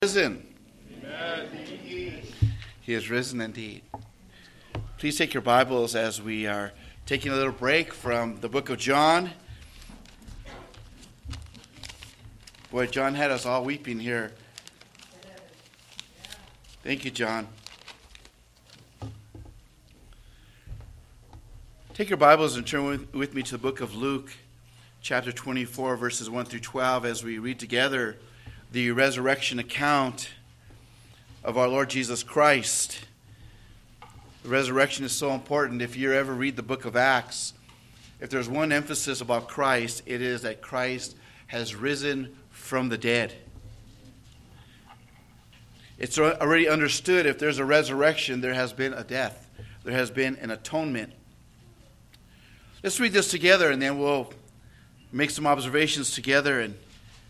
Risen. Amen. He is risen indeed. Please take your Bibles as we are taking a little break from the book of John. Boy, John had us all weeping here. Thank you, John. Take your Bibles and turn with me to the book of Luke, chapter 24, verses 1 through 12, as we read together the resurrection account of our Lord Jesus Christ. The resurrection is so important. If you ever read the book of Acts, if there's one emphasis about Christ, it is that Christ has risen from the dead. It's already understood if there's a resurrection, there has been a death. There has been an atonement. Let's read this together and then we'll make some observations together. And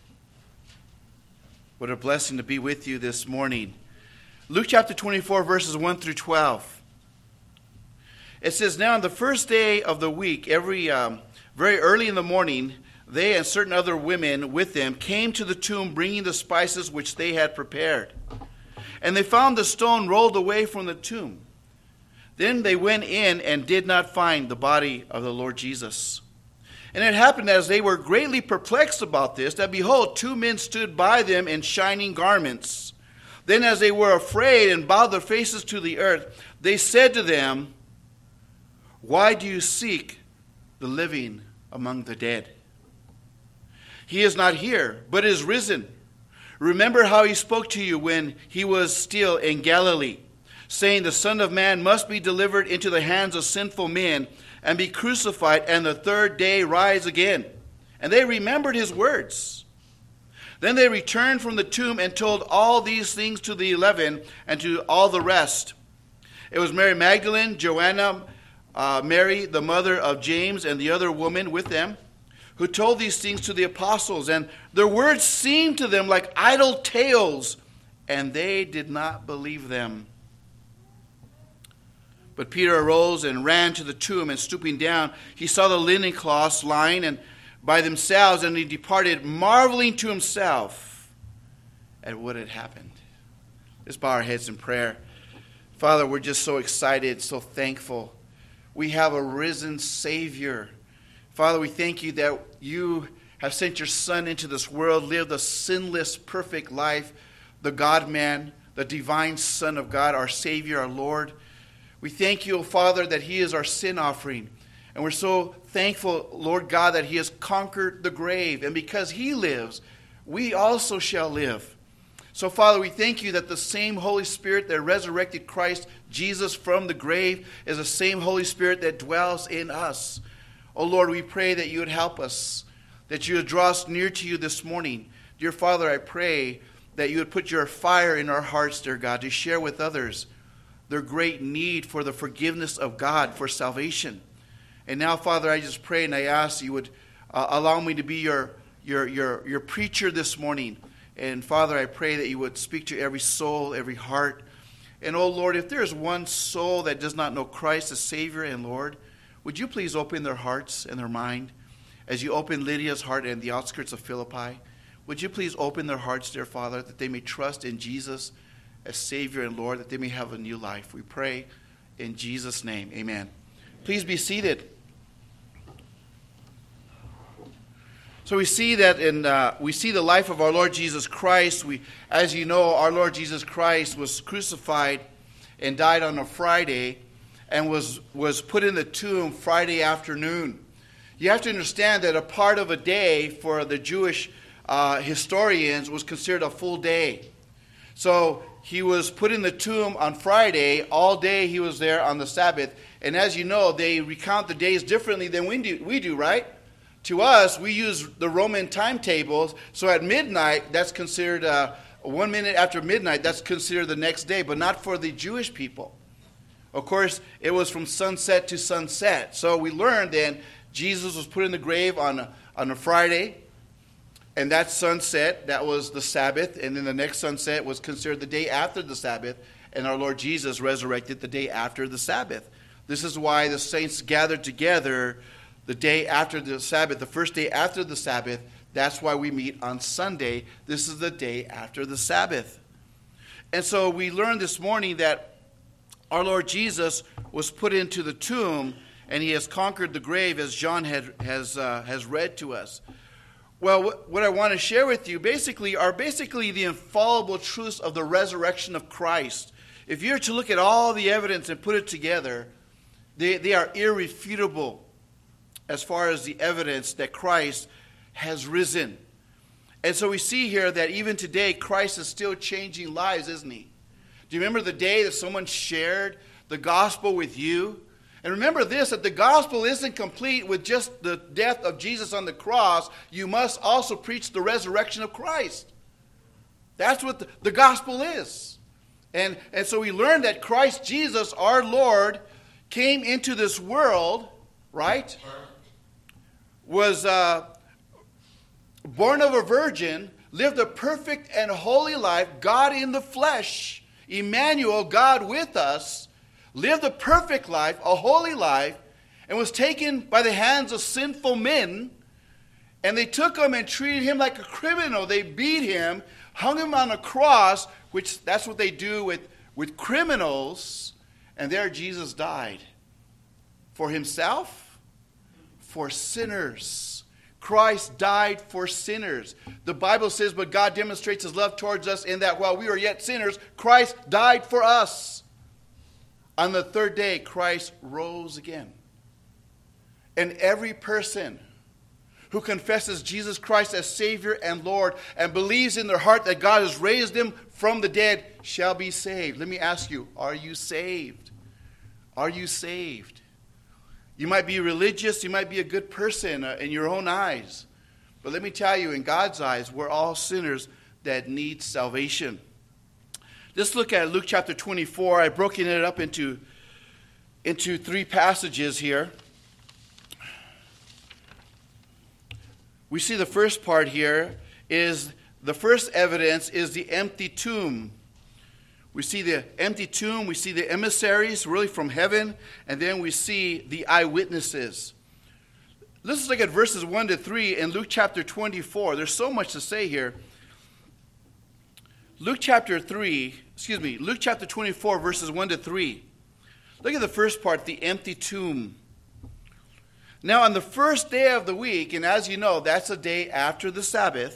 what a blessing to be with you this morning. Luke chapter 24, verses 1 through 12. It says, "Now on the first day of the week, very early in the morning, they and certain other women with them came to the tomb, bringing the spices which they had prepared. And they found the stone rolled away from the tomb. Then they went in and did not find the body of the Lord Jesus. And it happened as they were greatly perplexed about this, that behold, two men stood by them in shining garments. Then as they were afraid and bowed their faces to the earth, they said to them, 'Why do you seek the living among the dead? He is not here, but is risen. Remember how he spoke to you when he was still in Galilee, saying, the Son of Man must be delivered into the hands of sinful men, and be crucified, and the third day rise again.' And they remembered his words. Then they returned from the tomb and told all these things to the 11 and to all the rest. It was Mary Magdalene, Joanna, Mary, the mother of James, and the other woman with them, who told these things to the apostles. And their words seemed to them like idle tales, and they did not believe them. But Peter arose and ran to the tomb, and stooping down, he saw the linen cloths lying by themselves, and he departed, marveling to himself at what had happened." Let's bow our heads in prayer. Father, we're just so excited, so thankful. We have a risen Savior. Father, we thank you that you have sent your Son into this world, lived a sinless, perfect life, the God-man, the divine Son of God, our Savior, our Lord. We thank you, O Father, that he is our sin offering. And we're so thankful, Lord God, that he has conquered the grave. And because he lives, we also shall live. So, Father, we thank you that the same Holy Spirit that resurrected Christ Jesus from the grave is the same Holy Spirit that dwells in us. Oh, Lord, we pray that you would help us, that you would draw us near to you this morning. Dear Father, I pray that you would put your fire in our hearts, dear God, to share with others their great need for the forgiveness of God, for salvation. And now, Father, I just pray and I ask you would allow me to be your preacher this morning. And Father, I pray that you would speak to every soul, every heart. And oh Lord, if there is one soul that does not know Christ as Savior and Lord, would you please open their hearts and their mind as you open Lydia's heart and the outskirts of Philippi? Would you please open their hearts, dear Father, that they may trust in Jesus as Savior and Lord, that they may have a new life. We pray in Jesus' name. Amen. Please be seated. So we see that we see the life of our Lord Jesus Christ. As you know, our Lord Jesus Christ was crucified and died on a Friday and was put in the tomb Friday afternoon. You have to understand that a part of a day for the Jewish historians was considered a full day. So he was put in the tomb on Friday. All day he was there on the Sabbath. And as you know, they recount the days differently than we do, right? To us, we use the Roman timetables. So at midnight, that's considered 1 minute after midnight, that's considered the next day, but not for the Jewish people. Of course, it was from sunset to sunset. So we learned then Jesus was put in the grave on a Friday. And that sunset, that was the Sabbath. And then the next sunset was considered the day after the Sabbath. And our Lord Jesus resurrected the day after the Sabbath. This is why the saints gathered together the day after the Sabbath, the first day after the Sabbath, That's why we meet on Sunday. This is the day after the Sabbath. And so we learned this morning that our Lord Jesus was put into the tomb, and he has conquered the grave, as John has read to us. Well, what I want to share with you are the infallible truths of the resurrection of Christ. If you're to look at all the evidence and put it together, they are irrefutable as far as the evidence that Christ has risen. And so we see here that even today, Christ is still changing lives, isn't he? Do you remember the day that someone shared the gospel with you? And remember this, that the gospel isn't complete with just the death of Jesus on the cross. You must also preach the resurrection of Christ. That's what the gospel is. And so we learned that Christ Jesus, our Lord, came into this world, right? Was born of a virgin, lived a perfect and holy life, God in the flesh, Emmanuel, God with us, lived a perfect life, a holy life, and was taken by the hands of sinful men, and they took him and treated him like a criminal. They beat him, hung him on a cross, which that's what they do with criminals, and there Jesus died. For himself, for sinners. Christ died for sinners. The Bible says, but God demonstrates his love towards us in that while we were yet sinners, Christ died for us. On the third day, Christ rose again. And every person who confesses Jesus Christ as Savior and Lord and believes in their heart that God has raised him from the dead shall be saved. Let me ask you, are you saved? Are you saved? You might be religious, you might be a good person in your own eyes. But let me tell you, in God's eyes, we're all sinners that need salvation. Let's look at Luke chapter 24. I've broken it up into three passages here. We see the first part here is the first evidence is the empty tomb. We see the empty tomb, we see the emissaries really from heaven, and then we see the eyewitnesses. Let's look at verses 1 to 3 in Luke chapter 24. There's so much to say here. Luke chapter 24, verses 1 to 3. Look at the first part, the empty tomb. Now, on the first day of the week, and as you know, that's the day after the Sabbath,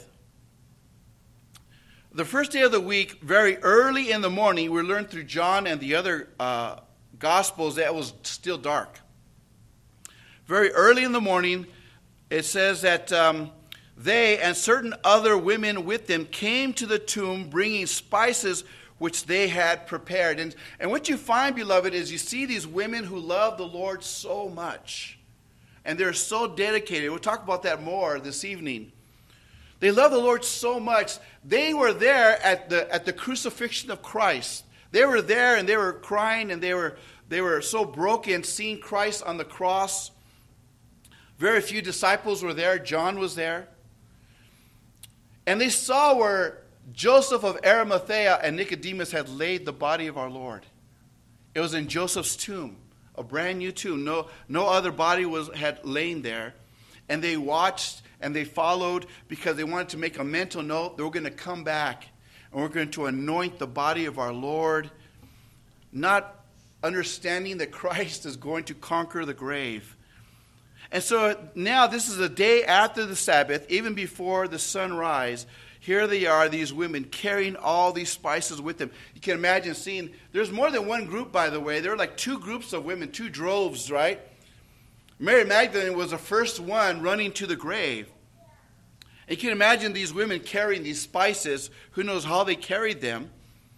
the first day of the week, very early in the morning, we learned through John and the other Gospels that it was still dark. Very early in the morning, it says that they and certain other women with them came to the tomb bringing spices which they had prepared. And what you find, beloved, is you see these women who love the Lord so much. And they're so dedicated. We'll talk about that more this evening. They love the Lord so much. They were there at the crucifixion of Christ. They were there and they were crying and they were so broken seeing Christ on the cross. Very few disciples were there. John was there. And they saw where Joseph of Arimathea and Nicodemus had laid the body of our Lord. It was in Joseph's tomb, a brand new tomb. No other body had lain there. And they watched and they followed because they wanted to make a mental note. They were going to come back and we're going to anoint the body of our Lord, not understanding that Christ is going to conquer the grave. And so now this is the day after the Sabbath, even before the sunrise. Here they are, these women, carrying all these spices with them. You can imagine seeing, there's more than one group, by the way. There are like two groups of women, two droves, right? Mary Magdalene was the first one running to the grave. And you can imagine these women carrying these spices. Who knows how they carried them.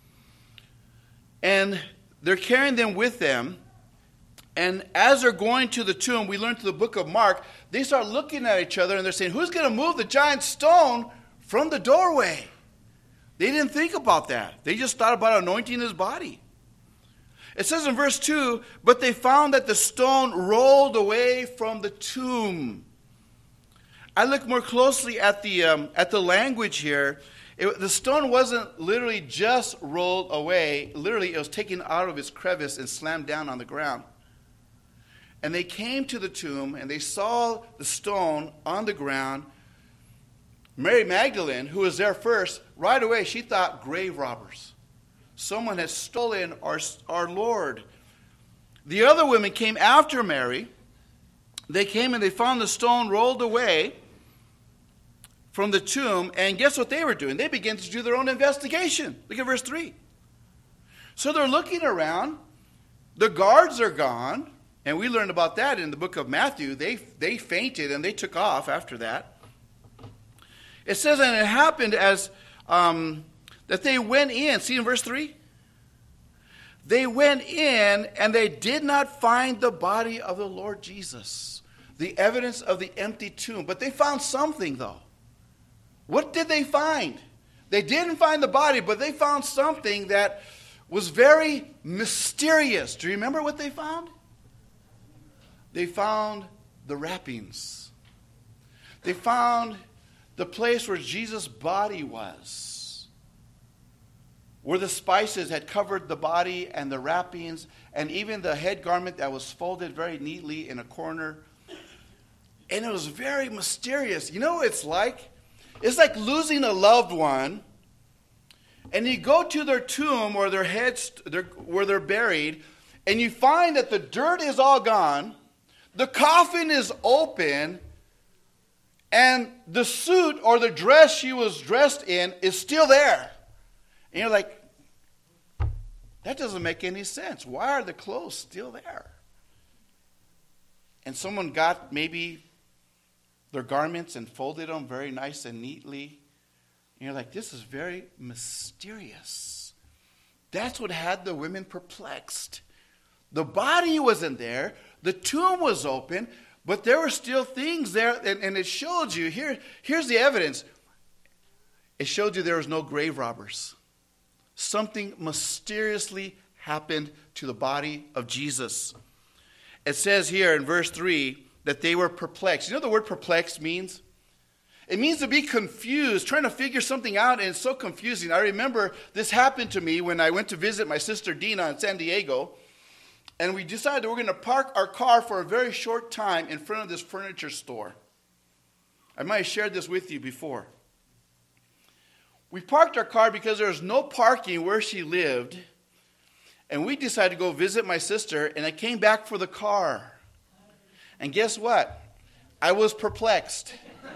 And they're carrying them with them. And as they're going to the tomb, we learn through the book of Mark, they start looking at each other and they're saying, who's going to move the giant stone from the doorway? They didn't think about that. They just thought about anointing his body. It says in verse 2, but they found that the stone rolled away from the tomb. I look more closely at the language here. The stone wasn't literally just rolled away. Literally, it was taken out of its crevice and slammed down on the ground. And they came to the tomb and they saw the stone on the ground. Mary Magdalene, who was there first, right away she thought grave robbers. Someone had stolen our Lord. The other women came after Mary. They came and they found the stone rolled away from the tomb. And guess what they were doing? They began to do their own investigation. Look at verse 3. So they're looking around. The guards are gone. And we learned about that in the book of Matthew. They fainted and they took off after that. It says, and it happened as that they went in. See in verse 3? They went in and they did not find the body of the Lord Jesus. The evidence of the empty tomb. But they found something though. What did they find? They didn't find the body, but they found something that was very mysterious. Do you remember what they found? They found the wrappings. They found the place where Jesus' body was, where the spices had covered the body and the wrappings, and even the head garment that was folded very neatly in a corner. And it was very mysterious. You know what it's like? It's like losing a loved one, and you go to their tomb or their heads where they're buried, and you find that the dirt is all gone, the coffin is open, and the suit or the dress she was dressed in is still there. And you're like, that doesn't make any sense. Why are the clothes still there? And someone got maybe their garments and folded them very nice and neatly. And you're like, this is very mysterious. That's what had the women perplexed. The body wasn't there. The tomb was open. But there were still things there. And it showed you, here's the evidence. It showed you there was no grave robbers. Something mysteriously happened to the body of Jesus. It says here in verse 3 that they were perplexed. You know what the word perplexed means? It means to be confused, trying to figure something out, and it's so confusing. I remember this happened to me when I went to visit my sister Dina in San Diego, and we decided we're going to park our car for a very short time in front of this furniture store. I might have shared this with you before. We parked our car because there was no parking where she lived, and we decided to go visit my sister, and I came back for the car. And guess what? I was perplexed.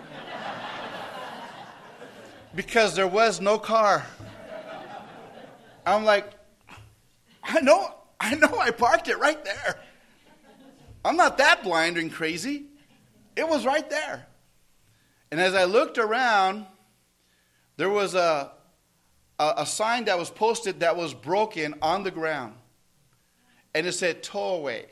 Because there was no car. I'm like, I know I parked it right there. I'm not that blind and crazy. It was right there. And as I looked around, there was a sign that was posted that was broken on the ground. And it said, tow away.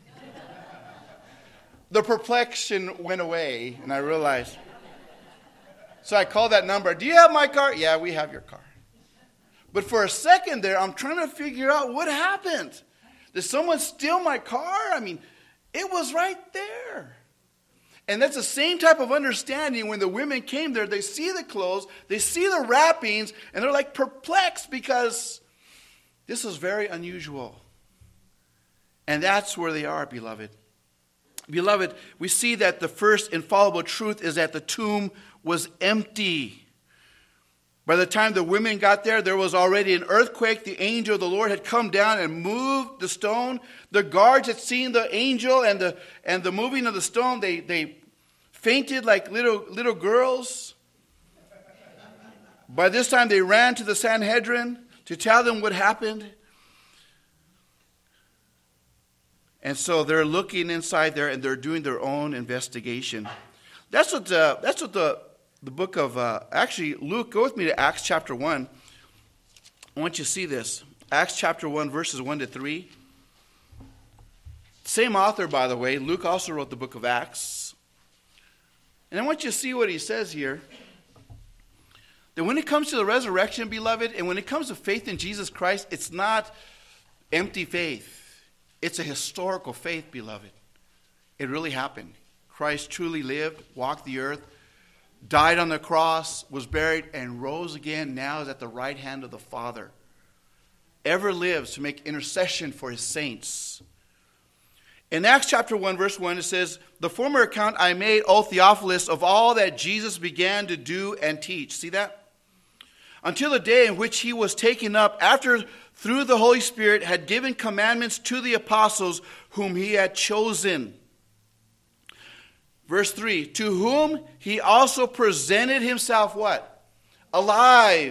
The perplexion went away, and I realized. So I called that number. Do you have my car? Yeah, we have your car. But for a second there, I'm trying to figure out what happened. Did someone steal my car? I mean, it was right there. And that's the same type of understanding when the women came there. They see the clothes, they see the wrappings, and they're like perplexed because this is very unusual. And that's where they are, beloved. Beloved, we see that the first infallible truth is that the tomb was empty. By the time the women got there was already an earthquake. The angel of the Lord had come down and moved the stone. The guards had seen the angel and the moving of the stone. They fainted like little girls. By this time they ran to the Sanhedrin to tell them what happened. And so they're looking inside there and they're doing their own investigation. That's what the book of, actually, Luke, go with me to Acts chapter 1. I want you to see this. Acts chapter 1, verses 1 to 3. Same author, by the way. Luke also wrote the book of Acts. And I want you to see what he says here. That when it comes to the resurrection, beloved, and when it comes to faith in Jesus Christ, it's not empty faith. It's a historical faith, beloved. It really happened. Christ truly lived, walked the earth, died on the cross, was buried, and rose again. Now is at the right hand of the Father. Ever lives to make intercession for his saints. In Acts chapter 1, verse 1, it says, the former account I made, O Theophilus, of all that Jesus began to do and teach. See that? until the day in which he was taken up, after through the Holy Spirit had given commandments to the apostles whom he had chosen. Verse 3, to whom he also presented himself what? Alive.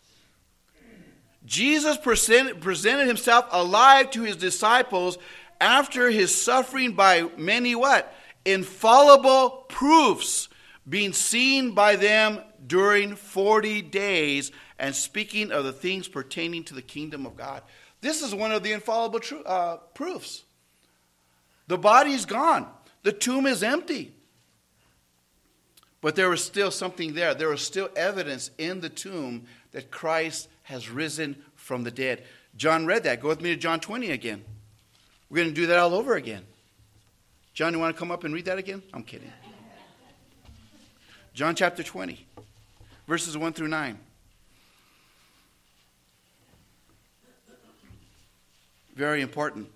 Jesus presented himself alive to his disciples after his suffering by many what? Infallible proofs, being seen by them during 40 days, and speaking of the things pertaining to the kingdom of God. This is one of the infallible proofs. The body's gone. The tomb is empty. But there was still something there. There was still evidence in the tomb that Christ has risen from the dead. John read that. Go with me to John 20 again. We're going to do that all over again. John, you want to come up and read that again? I'm kidding. John chapter 20, verses 1 through 9. Very important.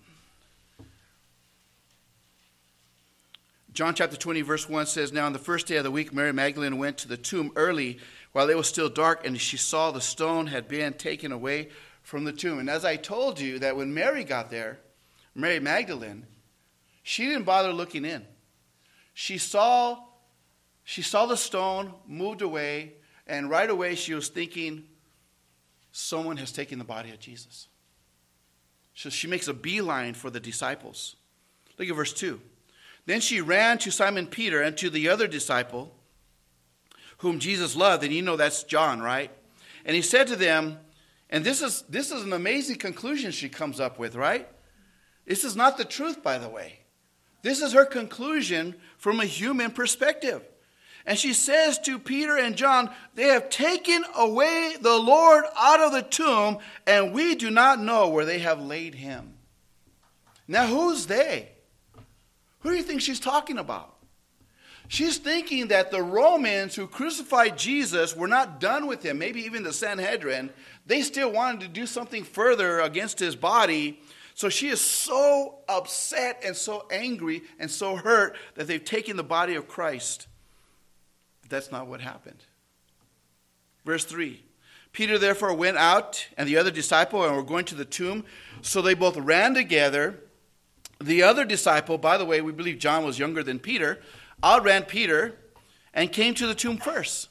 John chapter 20, verse 1 says, now on the first day of the week, Mary Magdalene went to the tomb early while it was still dark, and she saw the stone had been taken away from the tomb. And as I told you, that when Mary got there, Mary Magdalene, she didn't bother looking in. She saw the stone moved away, and right away she was thinking, someone has taken the body of Jesus. So she makes a beeline for the disciples. Look at verse 2. Then she ran to Simon Peter and to the other disciple whom Jesus loved, and you know that's John, right? And he said to them, and this is an amazing conclusion she comes up with, right? This is not the truth, by the way. This is her conclusion from a human perspective. And she says to Peter and John, they have taken away the Lord out of the tomb, and we do not know where they have laid him. Now, who's they? Who do you think she's talking about? She's thinking that the Romans who crucified Jesus were not done with him. Maybe even the Sanhedrin. They still wanted to do something further against his body. So she is so upset and so angry and so hurt that they've taken the body of Christ. But that's not what happened. Verse 3. Peter therefore went out and the other disciple and were going to the tomb. So they both ran together. The other disciple, by the way, we believe John was younger than Peter, outran Peter and came to the tomb first.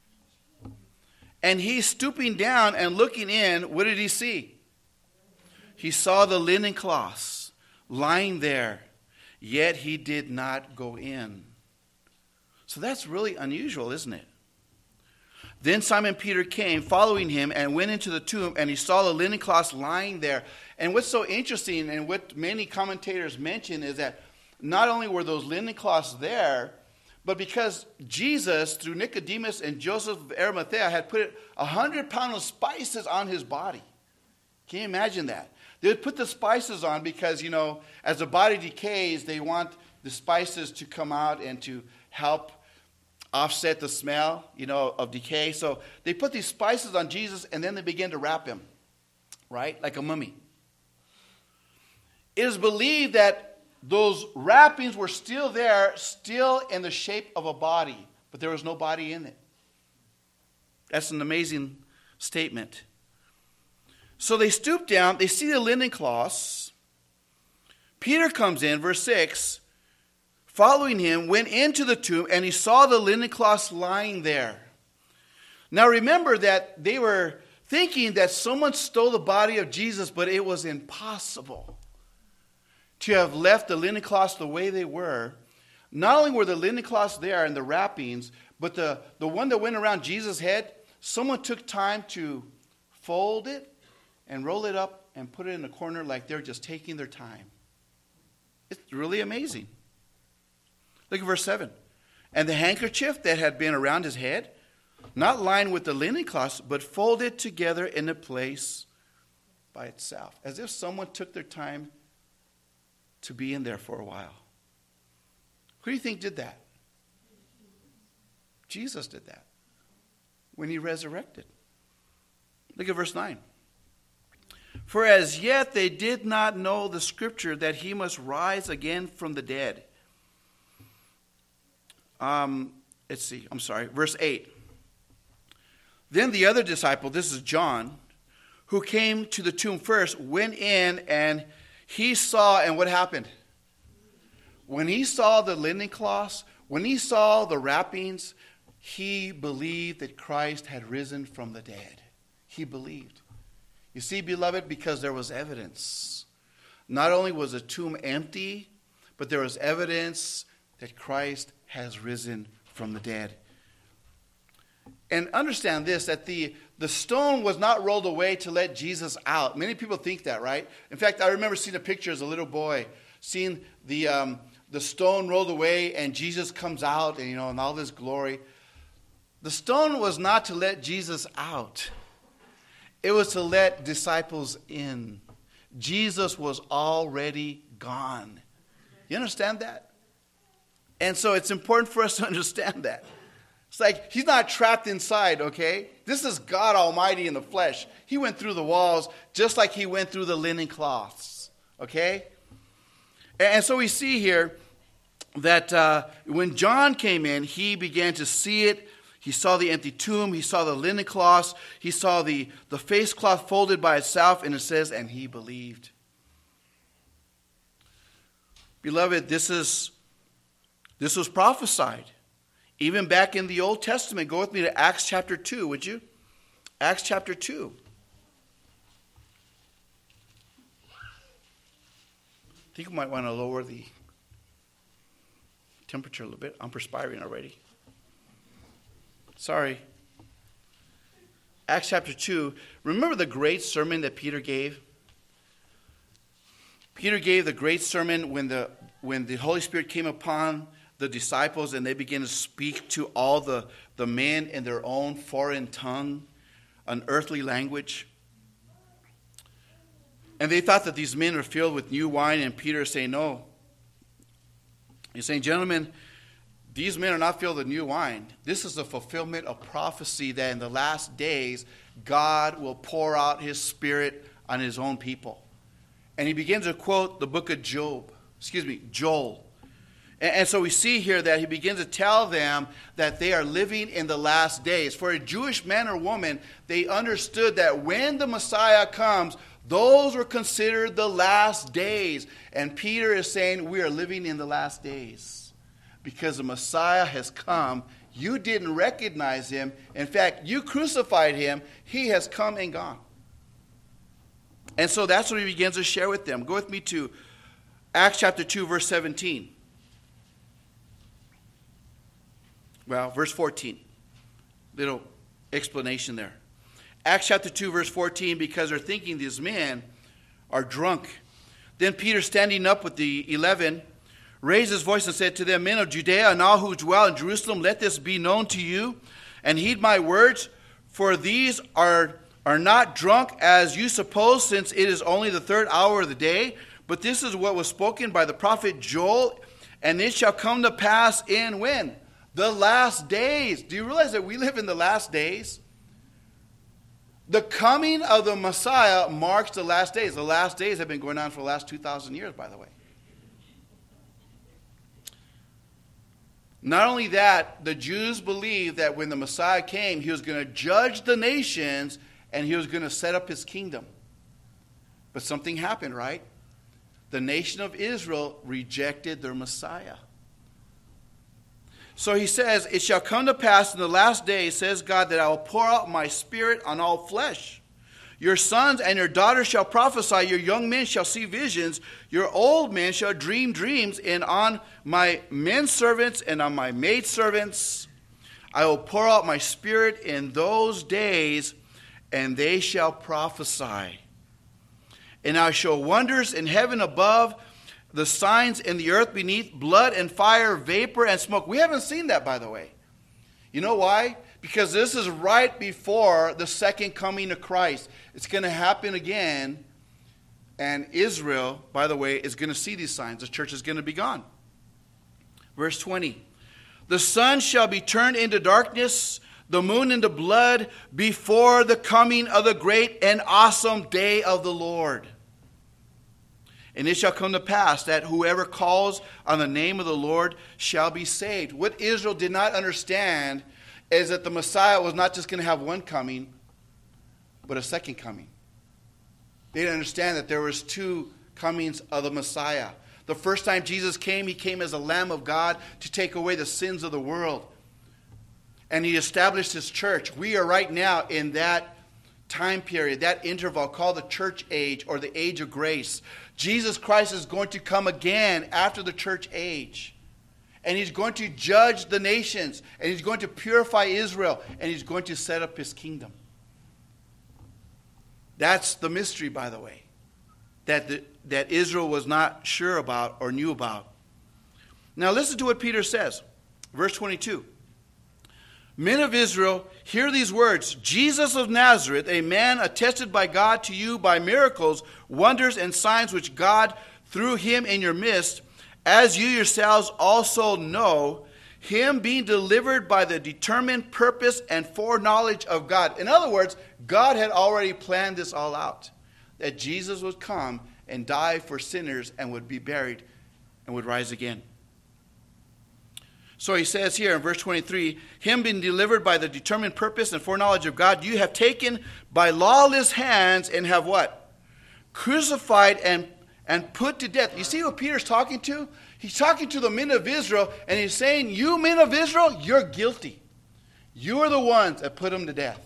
And he, stooping down and looking in, what did he see? He saw the linen cloths lying there, yet he did not go in. So that's really unusual, isn't it? Then Simon Peter came, following him, and went into the tomb, and he saw the linen cloths lying there. And what's so interesting, and what many commentators mention, is that not only were those linen cloths there, but because Jesus, through Nicodemus and Joseph of Arimathea, had put 100 pounds of spices on his body. Can you imagine that? They would put the spices on because, as the body decays, they want the spices to come out and to help offset the smell, of decay. So they put these spices on Jesus, and then they began to wrap him, right? Like a mummy. It is believed that those wrappings were still there, still in the shape of a body, but there was no body in it. That's an amazing statement. So they stoop down, they see the linen cloths. Peter comes in, verse 6, following him, went into the tomb, and he saw the linen cloths lying there. Now remember that they were thinking that someone stole the body of Jesus, but it was impossible to have left the linen cloths the way they were. Not only were the linen cloths there and the wrappings, but the one that went around Jesus' head, someone took time to fold it and roll it up and put it in a corner like they're just taking their time. It's really amazing. Look at verse 7. And the handkerchief that had been around his head, not lined with the linen cloths, but folded together in a place by itself. As if someone took their time to be in there for a while. Who do you think did that? Jesus did that when he resurrected. Look at verse 9. For as yet they did not know the scripture that he must rise again from the dead. Verse 8. Then the other disciple, this is John, who came to the tomb first, went in and he saw, and what happened? When he saw the linen cloths, when he saw the wrappings, he believed that Christ had risen from the dead. He believed. You see, beloved, because there was evidence. Not only was the tomb empty, but there was evidence that Christ has risen from the dead. And understand this, that the stone was not rolled away to let Jesus out. Many people think that, right? In fact, I remember seeing a picture as a little boy, seeing the stone rolled away and Jesus comes out and, in all this glory. The stone was not to let Jesus out. It was to let disciples in. Jesus was already gone. You understand that? And so it's important for us to understand that. It's like he's not trapped inside, okay? This is God Almighty in the flesh. He went through the walls just like he went through the linen cloths, okay? And so we see here that when John came in, he began to see it. He saw the empty tomb. He saw the linen cloths. He saw the face cloth folded by itself, and it says, and he believed. Beloved, this was prophesied. Even back in the Old Testament. Go with me to Acts chapter 2, would you? Acts chapter 2. I think we might want to lower the temperature a little bit. I'm perspiring already. Sorry. Acts chapter 2. Remember the great sermon that Peter gave? Peter gave the great sermon when the Holy Spirit came upon the disciples and they began to speak to all the men in their own foreign tongue, an earthly language. And they thought that these men were filled with new wine, and Peter is saying, no. He's saying, gentlemen, these men are not filled with new wine. This is the fulfillment of prophecy that in the last days, God will pour out his Spirit on his own people. And he begins to quote the book of Joel. And so we see here that he begins to tell them that they are living in the last days. For a Jewish man or woman, they understood that when the Messiah comes, those were considered the last days. And Peter is saying we are living in the last days because the Messiah has come. You didn't recognize him. In fact, you crucified him. He has come and gone. And so that's what he begins to share with them. Go with me to Acts chapter 2, verse 17. Well, verse 14. Little explanation there. Acts chapter 2, verse 14, because they're thinking these men are drunk. Then Peter, standing up with the 11, raised his voice and said to them, men of Judea and all who dwell in Jerusalem, let this be known to you, and heed my words, for these are not drunk as you suppose, since it is only the third hour of the day. But this is what was spoken by the prophet Joel, and it shall come to pass in when? The last days. Do you realize that we live in the last days? The coming of the Messiah marks the last days. The last days have been going on for the last 2,000 years, by the way. Not only that, the Jews believed that when the Messiah came, he was going to judge the nations and he was going to set up his kingdom. But something happened, right? The nation of Israel rejected their Messiah. So he says, it shall come to pass in the last days, says God, that I will pour out my Spirit on all flesh. Your sons and your daughters shall prophesy, your young men shall see visions, your old men shall dream dreams, and on my men servants and on my maid servants I will pour out my Spirit in those days, and they shall prophesy. And I show wonders in heaven above, the signs in the earth beneath, blood and fire, vapor and smoke. We haven't seen that, by the way. You know why? Because this is right before the second coming of Christ. It's going to happen again. And Israel, by the way, is going to see these signs. The church is going to be gone. Verse 20. The sun shall be turned into darkness, the moon into blood, before the coming of the great and awesome day of the Lord. And it shall come to pass that whoever calls on the name of the Lord shall be saved. What Israel did not understand is that the Messiah was not just going to have one coming, but a second coming. They didn't understand that there was two comings of the Messiah. The first time Jesus came, he came as a Lamb of God to take away the sins of the world. And he established his church. We are right now in that time period, that interval called the church age or the age of grace. Jesus Christ is going to come again after the church age. And he's going to judge the nations. And he's going to purify Israel. And he's going to set up his kingdom. That's the mystery, by the way, that Israel was not sure about or knew about. Now listen to what Peter says. Verse 22. Men of Israel, hear these words. Jesus of Nazareth, a man attested by God to you by miracles, wonders, and signs which God through him in your midst, as you yourselves also know, him being delivered by the determined purpose and foreknowledge of God. In other words, God had already planned this all out. That Jesus would come and die for sinners and would be buried and would rise again. So he says here in verse 23, him being delivered by the determined purpose and foreknowledge of God, you have taken by lawless hands and have what? Crucified and put to death. You see what Peter's talking to? He's talking to the men of Israel, and he's saying, you men of Israel, you're guilty. You are the ones that put him to death.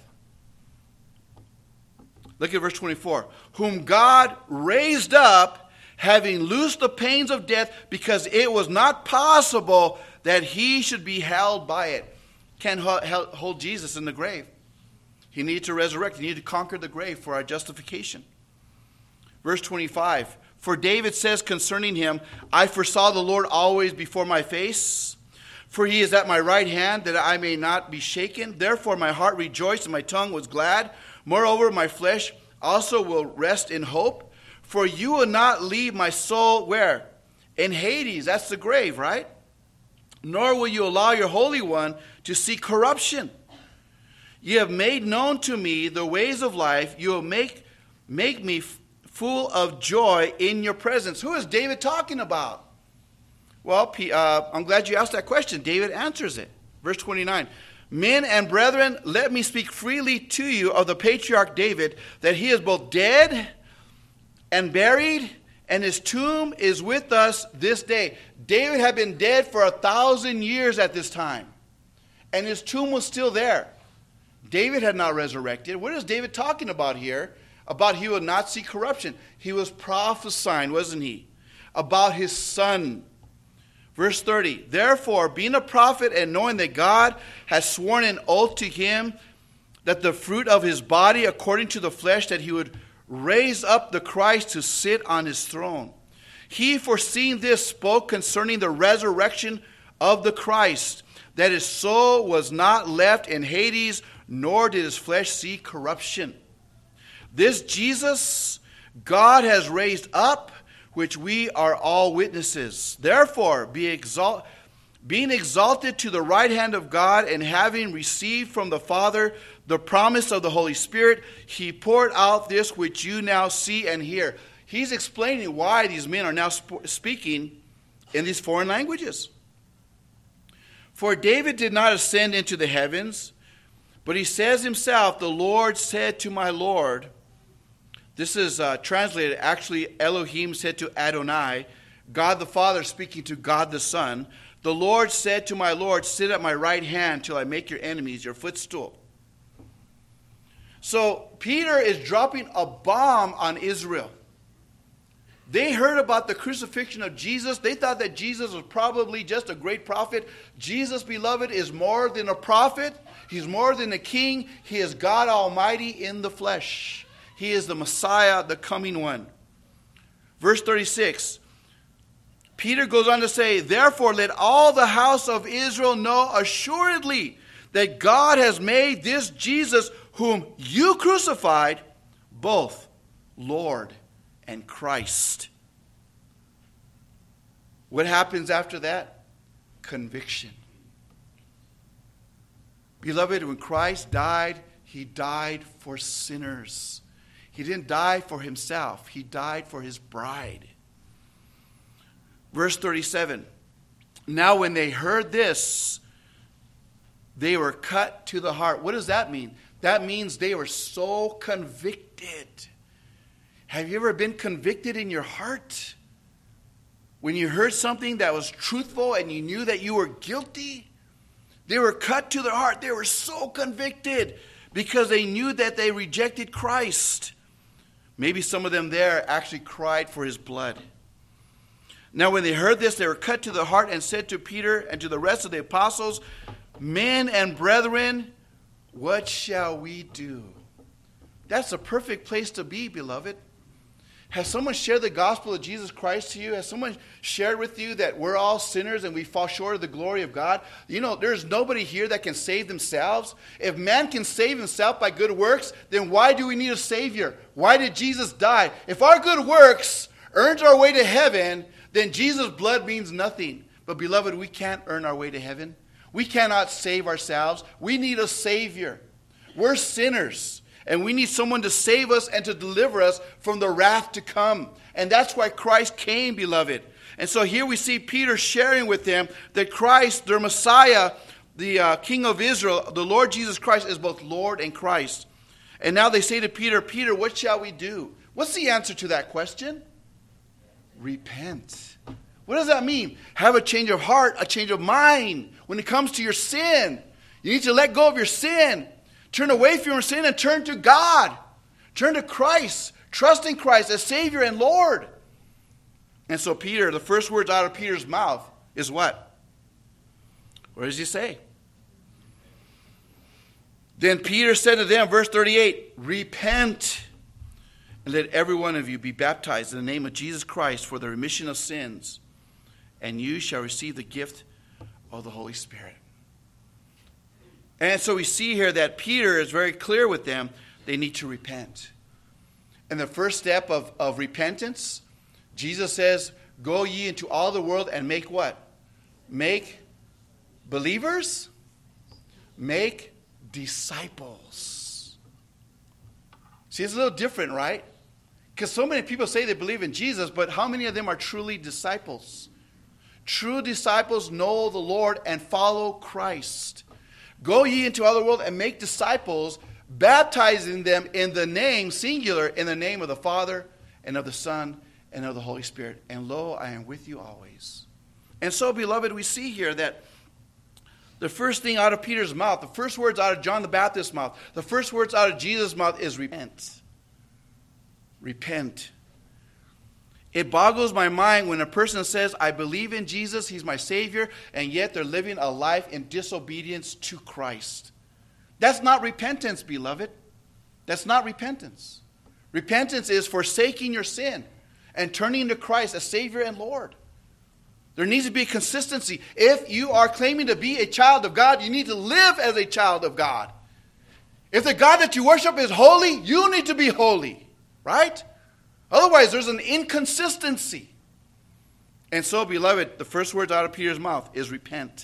Look at verse 24. Whom God raised up, having loosed the pains of death, because it was not possible that he should be held by it. Can't hold Jesus in the grave. He needed to resurrect. He needed to conquer the grave for our justification. Verse 25. For David says concerning him, I foresaw the Lord always before my face. For he is at my right hand, that I may not be shaken. Therefore my heart rejoiced and my tongue was glad. Moreover, my flesh also will rest in hope. For you will not leave my soul where? In Hades. That's the grave, right? Nor will you allow your Holy One to see corruption. You have made known to me the ways of life. You will make me full of joy in your presence. Who is David talking about? Well, I'm glad you asked that question. David answers it. Verse 29. Men and brethren, let me speak freely to you of the patriarch David, that he is both dead and buried, and his tomb is with us this day. David had been dead for 1,000 years at this time, and his tomb was still there. David had not resurrected. What is David talking about here? About he would not see corruption. He was prophesying, wasn't he? About his son. Verse 30, therefore, being a prophet and knowing that God has sworn an oath to him that the fruit of his body, according to the flesh, that he would raise up the Christ to sit on his throne. He, foreseeing this, spoke concerning the resurrection of the Christ, that his soul was not left in Hades, nor did his flesh see corruption. This Jesus God has raised up, which we are all witnesses. Therefore, being exalted to the right hand of God, and having received from the Father the promise of the Holy Spirit, he poured out this which you now see and hear. He's explaining why these men are now speaking in these foreign languages. For David did not ascend into the heavens, but he says himself, the Lord said to my Lord. This is translated, actually, Elohim said to Adonai, God the Father speaking to God the Son. The Lord said to my Lord, sit at my right hand till I make your enemies your footstool. So Peter is dropping a bomb on Israel. They heard about the crucifixion of Jesus. They thought that Jesus was probably just a great prophet. Jesus, beloved, is more than a prophet. He's more than a king. He is God Almighty in the flesh. He is the Messiah, the coming one. Verse 36, Peter goes on to say, therefore let all the house of Israel know assuredly that God has made this Jesus whom you crucified both Lord and Christ. What happens after that? Conviction. Beloved, when Christ died, he died for sinners. He didn't die for himself. He died for his bride. Verse 37. Now when they heard this, They were cut to the heart. What does that mean? That means they were so convicted. Have you ever been convicted in your heart? When you heard something that was truthful and you knew that you were guilty? They were cut to their heart. They were so convicted because they knew that they rejected Christ. Maybe some of them there actually cried for his blood. Now when they heard this, they were cut to the heart and said to Peter and to the rest of the apostles, "Men and brethren, what shall we do?" That's a perfect place to be, beloved. Has someone shared the gospel of Jesus Christ to you? Has someone shared with you that we're all sinners and we fall short of the glory of God? You know, there's nobody here that can save themselves. If man can save himself by good works, then why do we need a Savior? Why did Jesus die? If our good works earns our way to heaven, then Jesus' blood means nothing. But beloved, we can't earn our way to heaven. We cannot save ourselves. We need a Savior. We're sinners. And we need someone to save us and to deliver us from the wrath to come. And that's why Christ came, beloved. And so here we see Peter sharing with them that Christ, their Messiah, the King of Israel, the Lord Jesus Christ, is both Lord and Christ. And now they say to Peter, "Peter, what shall we do?" What's the answer to that question? Repent. What does that mean? Have a change of heart, a change of mind when it comes to your sin. You need to let go of your sin. Turn away from your sin and turn to God. Turn to Christ. Trust in Christ as Savior and Lord. And so Peter, the first words out of Peter's mouth is what? What does he say? Then Peter said to them, verse 38, "Repent, and let every one of you be baptized in the name of Jesus Christ for the remission of sins, and you shall receive the gift of the Holy Spirit." And so we see here that Peter is very clear with them. They need to repent. And the first step of repentance, Jesus says, "Go ye into all the world and make" what? Make believers? Make disciples. See, it's a little different, right? Because so many people say they believe in Jesus, but how many of them are truly disciples? True disciples know the Lord and follow Christ. "Go ye into all the world and make disciples, baptizing them in the name," singular, "in the name of the Father and of the Son and of the Holy Spirit. And lo, I am with you always." And so, beloved, we see here that the first thing out of Peter's mouth, the first words out of John the Baptist's mouth, the first words out of Jesus' mouth is repent. Repent. It boggles my mind when a person says, "I believe in Jesus, he's my Savior," and yet they're living a life in disobedience to Christ. That's not repentance, beloved. That's not repentance. Repentance is forsaking your sin and turning to Christ as Savior and Lord. There needs to be consistency. If you are claiming to be a child of God, you need to live as a child of God. If the God that you worship is holy, you need to be holy, right? Otherwise, there's an inconsistency. And so, beloved, the first words out of Peter's mouth is repent.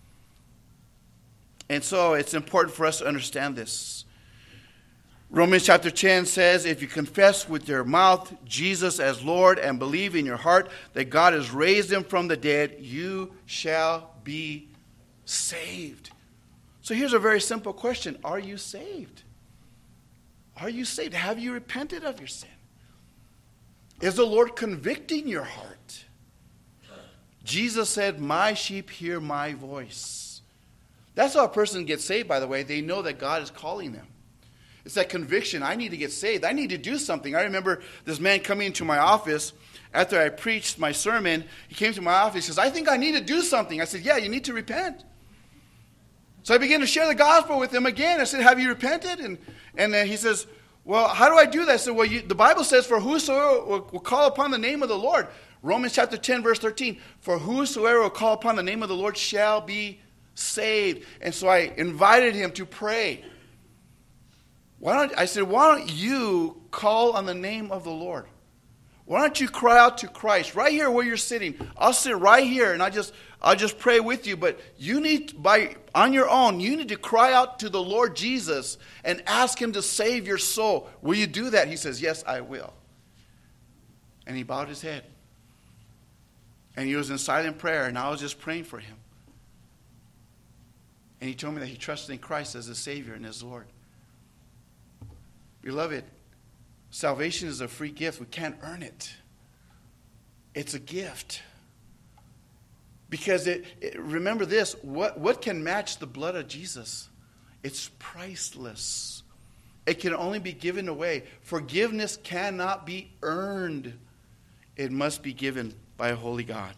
And so, it's important for us to understand this. Romans chapter 10 says, "If you confess with your mouth Jesus as Lord and believe in your heart that God has raised him from the dead, you shall be saved." So here's a very simple question. Are you saved? Are you saved? Have you repented of your sin? Is the Lord convicting your heart? Jesus said, "My sheep hear my voice." That's how a person gets saved, by the way. They know that God is calling them. It's that conviction. I need to get saved. I need to do something. I remember this man coming into my office after I preached my sermon. He came to my office. He says, "I think I need to do something." I said, "Yeah, you need to repent." So I began to share the gospel with him again. I said, "Have you repented?" And then he says, "Well, how do I do that?" I said, "Well, the Bible says, for whosoever will call upon the name of the Lord." Romans chapter 10, verse 13. "For whosoever will call upon the name of the Lord shall be saved." And so I invited him to pray. Why don't you call on the name of the Lord? Why don't you cry out to Christ right here where you're sitting? I'll sit right here and I'll just pray with you. But you need, on your own, you need to cry out to the Lord Jesus and ask him to save your soul. Will you do that? He says, "Yes, I will." And he bowed his head. And he was in silent prayer, and I was just praying for him. And he told me that he trusted in Christ as his Savior and his Lord. Beloved, salvation is a free gift. We can't earn it. It's a gift. Because remember this, what can match the blood of Jesus? It's priceless. It can only be given away. Forgiveness cannot be earned. It must be given by a holy God.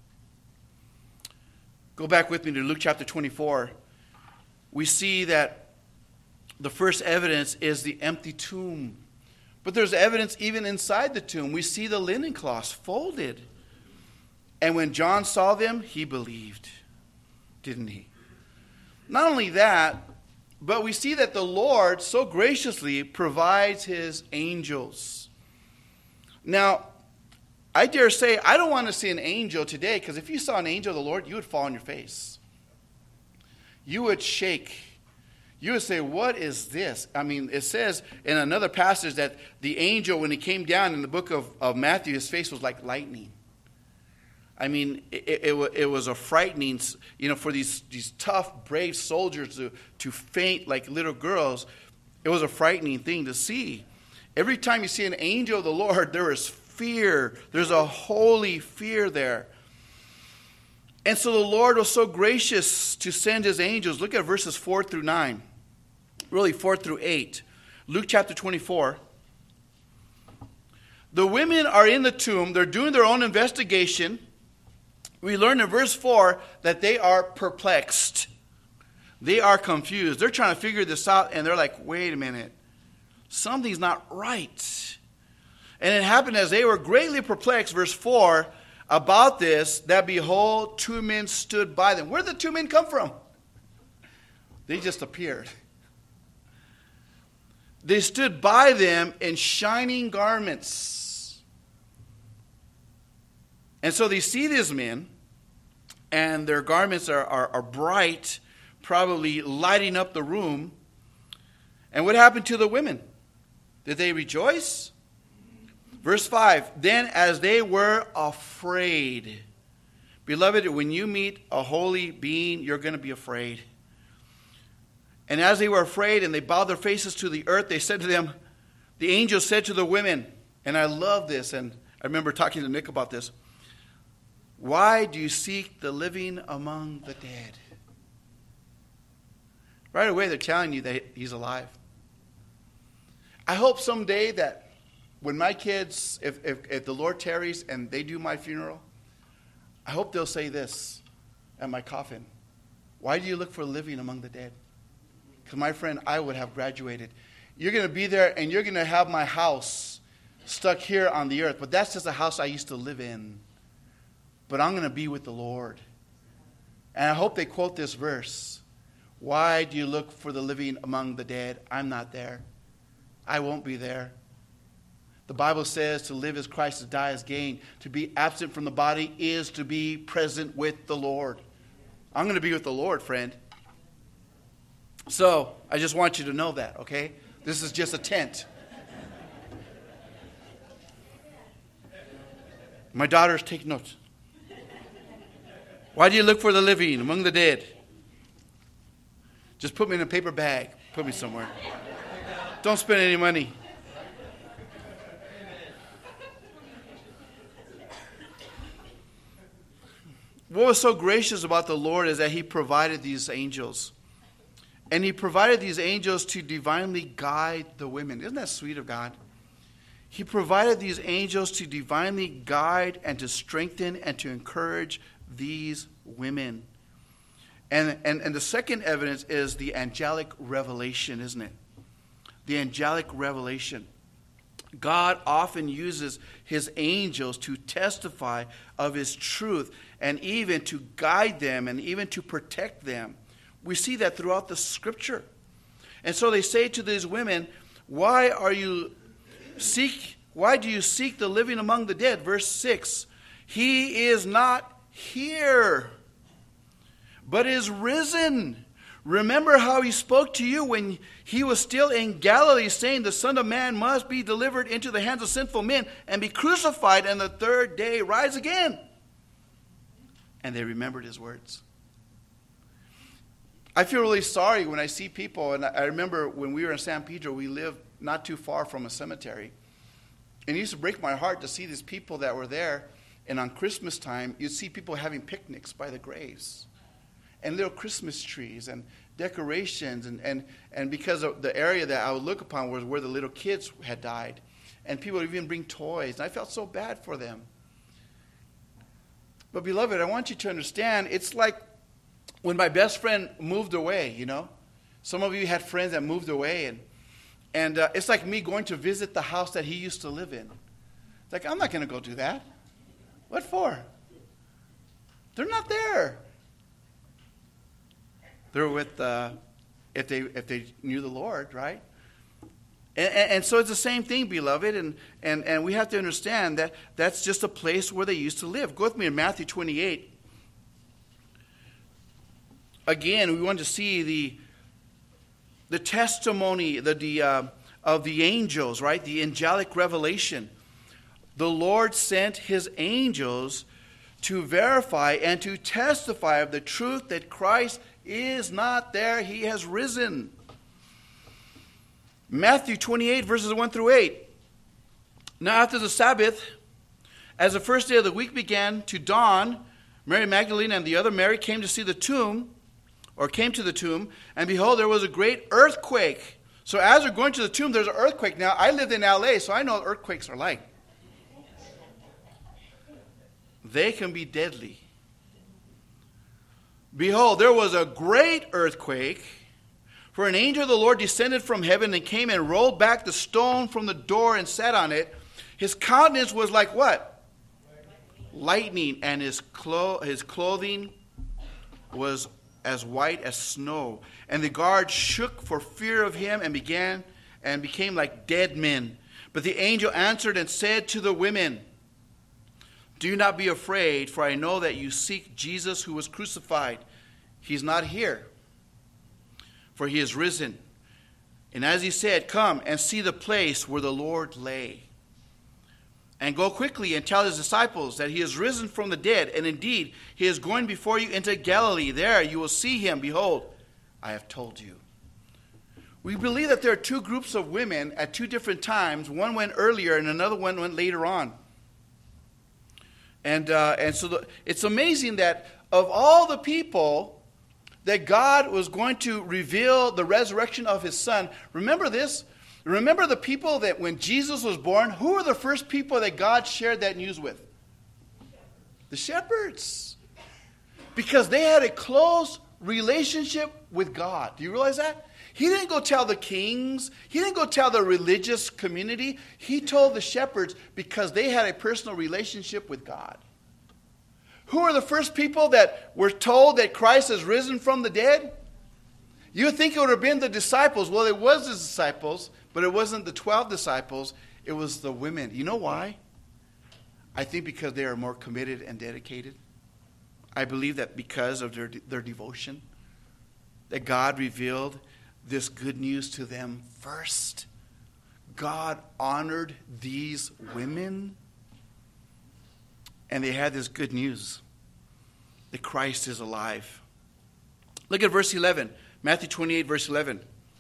Go back with me to Luke chapter 24. We see that the first evidence is the empty tomb. But there's evidence even inside the tomb. We see the linen cloths folded. And when John saw them, he believed. Didn't he? Not only that, but we see that the Lord so graciously provides his angels. Now, I dare say, I don't want to see an angel today, because if you saw an angel of the Lord, you would fall on your face. You would shake. You would say, what is this? I mean, it says in another passage that the angel, when he came down in the book of Matthew, his face was like lightning. I mean, it was a frightening, for these tough, brave soldiers to faint like little girls. It was a frightening thing to see. Every time you see an angel of the Lord, there is fear. There's a holy fear there. And so the Lord was so gracious to send his angels. Look at verses 4 through 9. Really, 4 through 8. Luke chapter 24. The women are in the tomb. They're doing their own investigation. We learn in verse 4 that they are perplexed. They are confused. They're trying to figure this out, and they're like, wait a minute. Something's not right. And it happened as they were greatly perplexed, verse 4, about this, that behold, 2 men stood by them. Where did the 2 men come from? They just appeared. They stood by them in shining garments. And so they see these men, and their garments are bright, probably lighting up the room. And what happened to the women? Did they rejoice? Verse 5, then as they were afraid. Beloved, when you meet a holy being, you're going to be afraid. And as they were afraid and they bowed their faces to the earth, they said to them, the angel said to the women, and I love this, and I remember talking to Nick about this, why do you seek the living among the dead? Right away, they're telling you that he's alive. I hope someday that when my kids, if the Lord tarries and they do my funeral, I hope they'll say this at my coffin. Why do you look for living among the dead? Because my friend, I would have graduated. You're going to be there and you're going to have my house stuck here on the earth. But that's just a house I used to live in. But I'm going to be with the Lord. And I hope they quote this verse. Why do you look for the living among the dead? I'm not there. I won't be there. The Bible says to live as Christ, to die as gain. To be absent from the body is to be present with the Lord. I'm going to be with the Lord, friend. So, I just want you to know that, okay? This is just a tent. My daughters, take notes. Why do you look for the living among the dead? Just put me in a paper bag. Put me somewhere. Don't spend any money. What was so gracious about the Lord is that he provided these angels. And he provided these angels to divinely guide the women. Isn't that sweet of God? He provided these angels to divinely guide and to strengthen and to encourage these women. And the second evidence is the angelic revelation, isn't it? The angelic revelation. God often uses his angels to testify of his truth and even to guide them and even to protect them. We see that throughout the scripture. And so they say to these women, why do you seek the living among the dead? Verse 6, he is not here, but is risen. Remember how he spoke to you when he was still in Galilee, saying the Son of Man must be delivered into the hands of sinful men and be crucified, and the third day rise again. And they remembered his words. I feel really sorry when I see people, and I remember when we were in San Pedro, we lived not too far from a cemetery. And it used to break my heart to see these people that were there, and on Christmas time, you'd see people having picnics by the graves, and little Christmas trees, and decorations, and because of the area that I would look upon was where the little kids had died. And people would even bring toys, and I felt so bad for them. But beloved, I want you to understand, it's like when my best friend moved away, you know. Some of you had friends that moved away, and it's like me going to visit the house that he used to live in. It's like, I'm not going to go do that. What for? They're not there. They're with, if they knew the Lord, right? And so it's the same thing, beloved, and we have to understand that that's just a place where they used to live. Go with me in Matthew 28. Again, we want to see the testimony of the angels, right? The angelic revelation. The Lord sent his angels to verify and to testify of the truth that Christ is not there. He has risen. Matthew 28, verses 1 through 8. Now after the Sabbath, as the first day of the week began to dawn, Mary Magdalene and the other Mary came to the tomb, and behold, there was a great earthquake. So as they're going to the tomb, there's an earthquake. Now, I lived in LA, so I know what earthquakes are like. They can be deadly. Behold, there was a great earthquake, for an angel of the Lord descended from heaven and came and rolled back the stone from the door and sat on it. His countenance was like what? Lightning, and his clothing was as white as snow. And the guards shook for fear of him and became like dead men. But the angel answered and said to the women, do not be afraid, for I know that you seek Jesus who was crucified. He's not here, for he is risen. And as he said, come and see the place where the Lord lay. And go quickly and tell his disciples that he is risen from the dead. And indeed, he is going before you into Galilee. There you will see him. Behold, I have told you. We believe that there are two groups of women at two different times. One went earlier and another one went later on. And so it's amazing that of all the people that God was going to reveal the resurrection of his son, remember this? Remember the people that when Jesus was born, who were the first people that God shared that news with? The shepherds. Because they had a close relationship with God. Do you realize that? He didn't go tell the kings. He didn't go tell the religious community. He told the shepherds because they had a personal relationship with God. Who are the first people that were told that Christ has risen from the dead? You would think it would have been the disciples. Well, it was the disciples, but it wasn't the 12 disciples. It was the women. You know why? I think because they are more committed and dedicated. I believe that because of their devotion, that God revealed this good news to them first. God honored these women, and they had this good news that Christ is alive. Look at verse 11. Matthew 28, verse 11.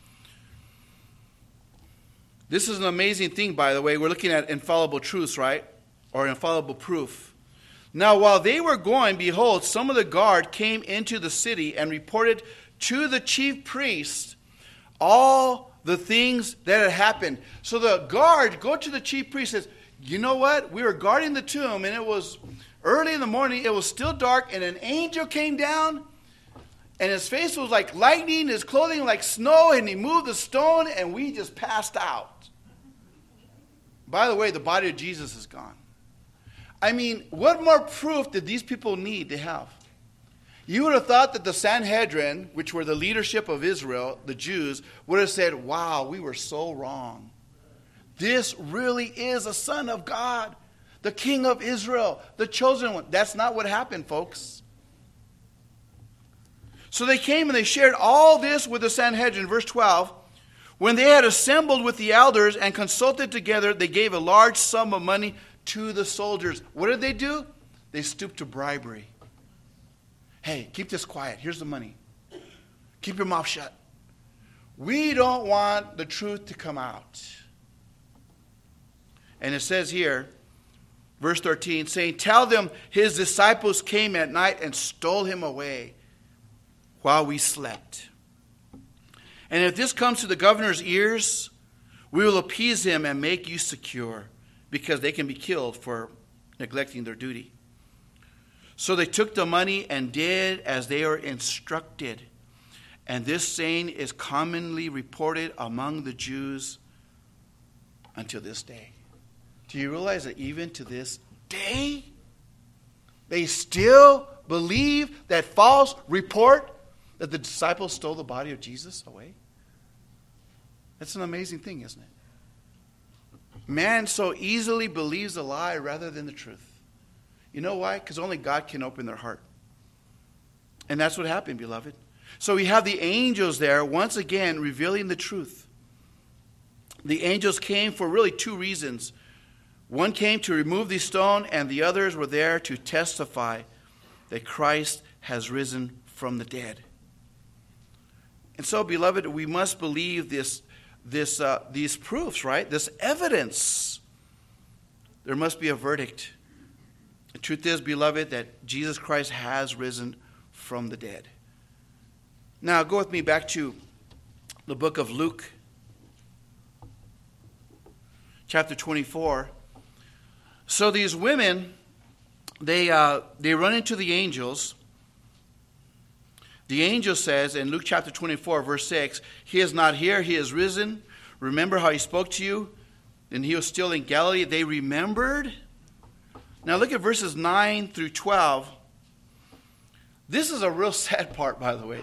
This is an amazing thing, by the way. We're looking at infallible truths, right? Or infallible proof. Now, while they were going, behold, some of the guard came into the city and reported to the chief priests all the things that had happened. So the guard go to the chief priest and says, you know what? We were guarding the tomb, and it was early in the morning. It was still dark, and an angel came down, and his face was like lightning, his clothing like snow, and he moved the stone, and we just passed out. By the way, the body of Jesus is gone. I mean, what more proof did these people need to have? You would have thought that the Sanhedrin, which were the leadership of Israel, the Jews, would have said, wow, we were so wrong. This really is a son of God, the King of Israel, the chosen one. That's not what happened, folks. So they came and they shared all this with the Sanhedrin. Verse 12, when they had assembled with the elders and consulted together, they gave a large sum of money to the soldiers. What did they do? They stooped to bribery. Hey, keep this quiet. Here's the money. Keep your mouth shut. We don't want the truth to come out. And it says here, verse 13, saying, tell them his disciples came at night and stole him away while we slept. And if this comes to the governor's ears, we will appease him and make you secure, because they can be killed for neglecting their duty. So they took the money and did as they were instructed. And this saying is commonly reported among the Jews until this day. Do you realize that even to this day, they still believe that false report that the disciples stole the body of Jesus away? That's an amazing thing, isn't it? Man so easily believes a lie rather than the truth. You know why? Because only God can open their heart. And that's what happened, beloved. So we have the angels there once again revealing the truth. The angels came for really two reasons. One came to remove the stone, and the others were there to testify that Christ has risen from the dead. And so, beloved, we must believe these proofs, right? This evidence. There must be a verdict. The truth is, beloved, that Jesus Christ has risen from the dead. Now, go with me back to the book of Luke, chapter 24. So these women, they run into the angels. The angel says in Luke chapter 24, verse 6, he is not here, he is risen. Remember how he spoke to you? And he was still in Galilee. They remembered. Now look at verses 9 through 12. This is a real sad part, by the way.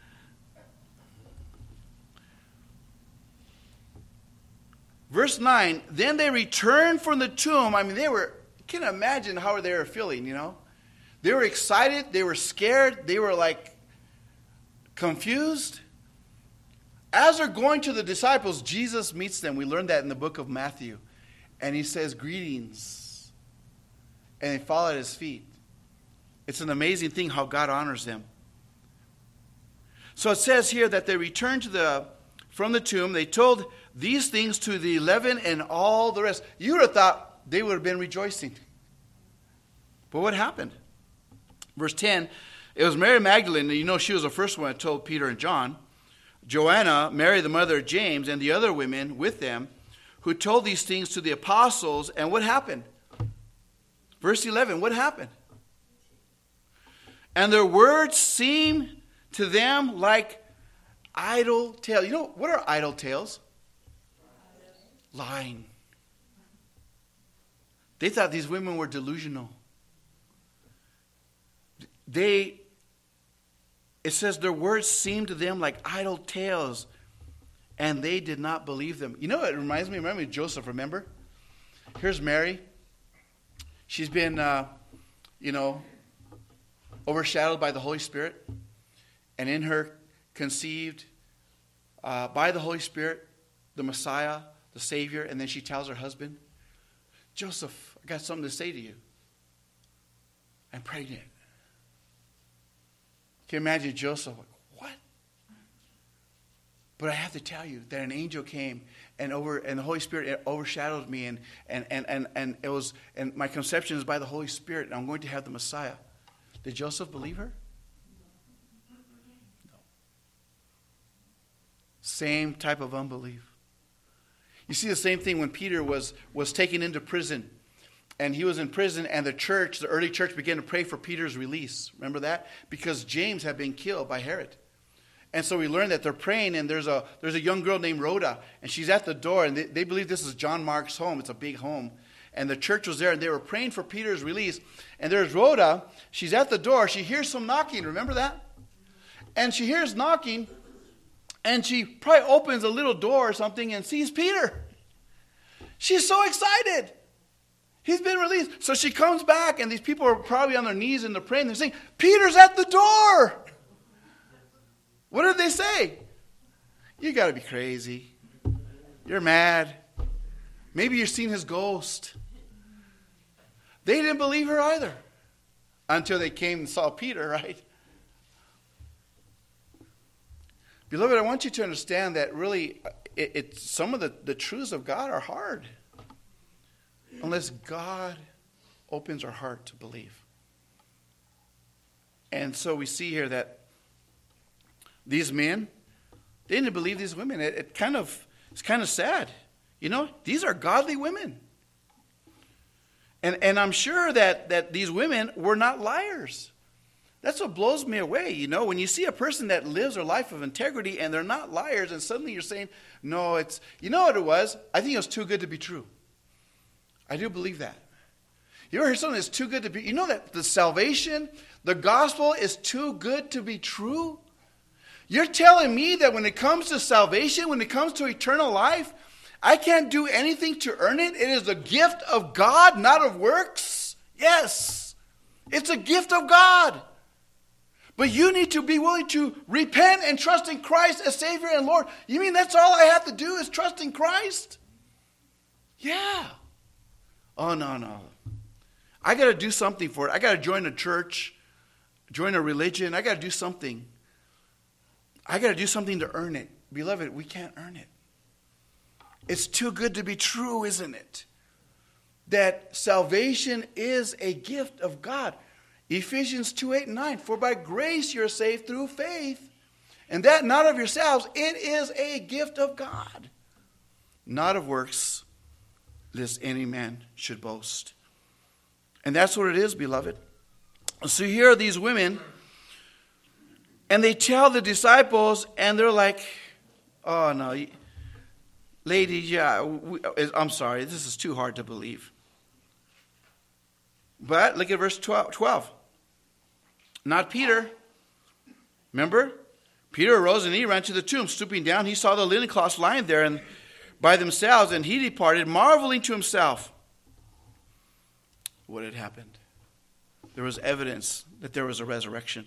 Verse 9, then they returned from the tomb. I mean, you can imagine how they were feeling, you know. They were excited. They were scared. They were like confused. As they're going to the disciples, Jesus meets them. We learned that in the book of Matthew. And he says, greetings. And they fall at his feet. It's an amazing thing how God honors them. So it says here that they returned from the tomb. They told these things to the 11 and all the rest. You would have thought they would have been rejoicing. But what happened? Verse 10, it was Mary Magdalene. You know, she was the first one that told Peter and John. Joanna, Mary the mother of James, and the other women with them, who told these things to the apostles. And what happened? Verse 11, what happened? And their words seemed to them like idle tales. You know, what are idle tales? Lying. They thought these women were delusional. It says their words seemed to them like idle tales, and they did not believe them. You know what it reminds me? Remember Joseph, remember? Here's Mary. She's been, overshadowed by the Holy Spirit, and in her conceived by the Holy Spirit, the Messiah, the Savior, and then she tells her husband, Joseph, I got something to say to you. I'm pregnant. Can you imagine Joseph? What? But I have to tell you that an angel came and the Holy Spirit overshadowed me, and it was, and my conception is by the Holy Spirit, and I'm going to have the Messiah. Did Joseph believe her? No. Same type of unbelief. You see the same thing when Peter was taken into prison. And he was in prison, and the early church began to pray for Peter's release. Remember that? Because James had been killed by Herod. And so we learned that they're praying, and there's a young girl named Rhoda, and she's at the door, and they believe this is John Mark's home. It's a big home. And the church was there, and they were praying for Peter's release. And there's Rhoda. She's at the door. She hears some knocking. Remember that? And she hears knocking, and she probably opens a little door or something and sees Peter. She's so excited. He's been released. So she comes back, and these people are probably on their knees and they're praying. They're saying, Peter's at the door. What did they say? You got to be crazy. You're mad. Maybe you're seeing his ghost. They didn't believe her either until they came and saw Peter, right? Beloved, I want you to understand that really some of the truths of God are hard unless God opens our heart to believe. And so we see here that these men, they didn't believe these women. It's kind of sad. These are godly women. And I'm sure that these women were not liars. That's what blows me away. When you see a person that lives a life of integrity and they're not liars, and suddenly you're saying, no, it's, what it was? I think it was too good to be true. I do believe that. You ever heard something that's too good to be, that the salvation, the gospel is too good to be true? You're telling me that when it comes to salvation, when it comes to eternal life, I can't do anything to earn it? It is a gift of God, not of works? Yes, it's a gift of God. But you need to be willing to repent and trust in Christ as Savior and Lord. You mean that's all I have to do is trust in Christ? Yeah. Oh, no. I got to do something for it. I got to join a church, join a religion. I got to do something. I got to do something to earn it. Beloved, we can't earn it. It's too good to be true, isn't it? That salvation is a gift of God. Ephesians 2:8-9, for by grace you're saved through faith, and that not of yourselves, it is a gift of God, not of works, lest any man should boast. And that's what it is, beloved. So here are these women, and they tell the disciples, and they're like, oh no, ladies, I'm sorry, this is too hard to believe. But look at verse 12. Not Peter. Remember? Peter arose and he ran to the tomb. Stooping down, he saw the linen cloths lying there and by themselves, and he departed, marveling to himself what had happened. There was evidence that there was a resurrection.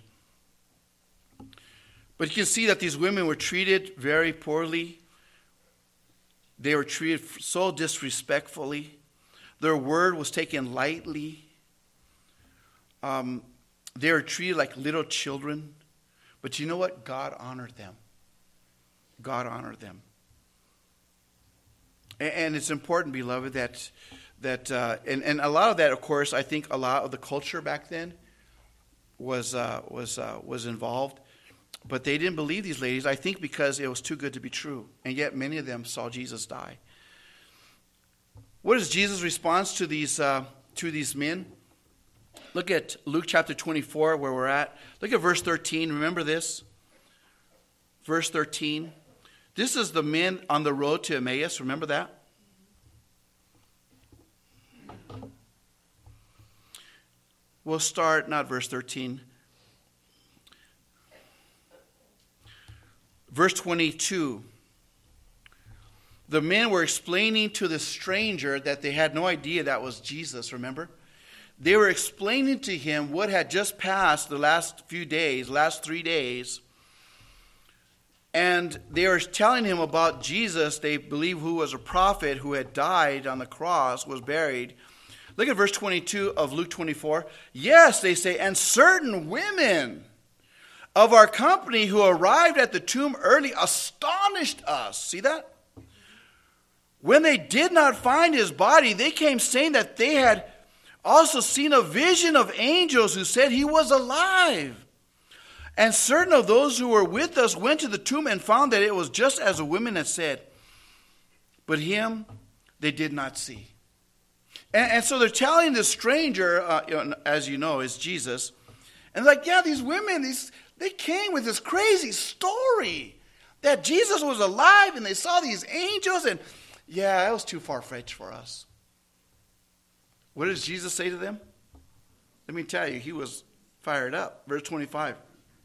But you can see that these women were treated very poorly. They were treated so disrespectfully. Their word was taken lightly. They were treated like little children. But you know what? God honored them. God honored them. And it's important, beloved, that and a lot of that, of course, I think a lot of the culture back then was involved. But they didn't believe these ladies, I think, because it was too good to be true. And yet many of them saw Jesus die. What is Jesus' response to these men? Look at Luke chapter 24, where we're at. Look at verse 13. Remember this? Verse 13. This is the men on the road to Emmaus. Remember that? We'll start, not verse 13. Verse 22. The men were explaining to the stranger that they had no idea that was Jesus, remember? They were explaining to him what had just passed the last 3 days. And they were telling him about Jesus, they believe, who was a prophet, who had died on the cross, was buried. Look at verse 22 of Luke 24. Yes, they say, and certain women of our company who arrived at the tomb early astonished us. See that? When they did not find his body, they came saying that they had also seen a vision of angels who said he was alive. And certain of those who were with us went to the tomb and found that it was just as the women had said. But him they did not see. And so they're telling the stranger, as you know, is Jesus. And like, yeah, these women, they came with this crazy story that Jesus was alive and they saw these angels. And yeah, it was too far-fetched for us. What does Jesus say to them? Let me tell you, he was fired up. Verse 25.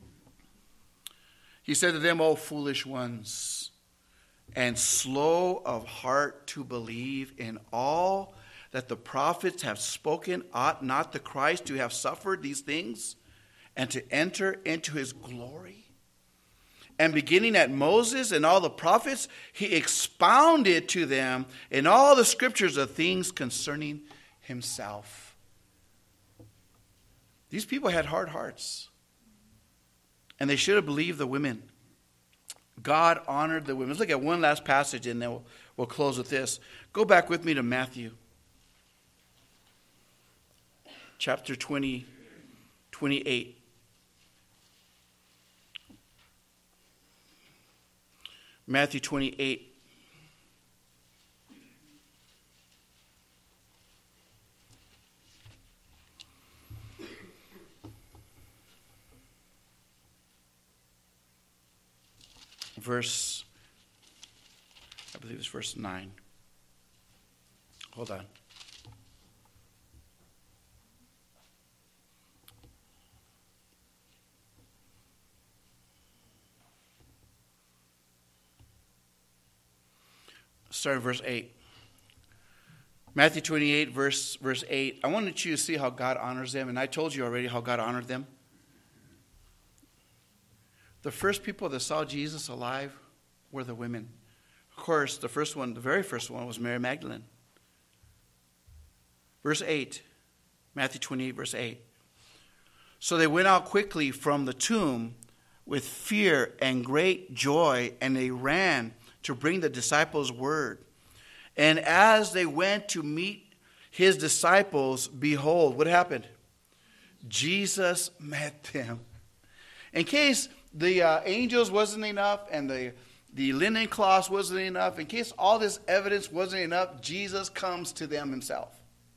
He said to them, O foolish ones, and slow of heart to believe in all that the prophets have spoken, ought not the Christ to have suffered these things and to enter into his glory? And beginning at Moses and all the prophets, he expounded to them in all the scriptures of things concerning himself. These people had hard hearts. And they should have believed the women. God honored the women. Let's look at one last passage and then we'll close with this. Go back with me to Matthew. Chapter 28. Matthew 28. I believe it's verse 9. Hold on. Start at verse 8. Matthew 28, verse 8. I wanted you to see how God honors them, and I told you already how God honored them. The first people that saw Jesus alive were the women. Of course, the very first one was Mary Magdalene. Verse 8, Matthew 28, verse 8. So they went out quickly from the tomb with fear and great joy, and they ran to bring the disciples word. And as they went to meet his disciples, behold, what happened? Jesus met them. In case the angels wasn't enough and the linen cloths wasn't enough, in case all this evidence wasn't enough, Jesus comes to them himself.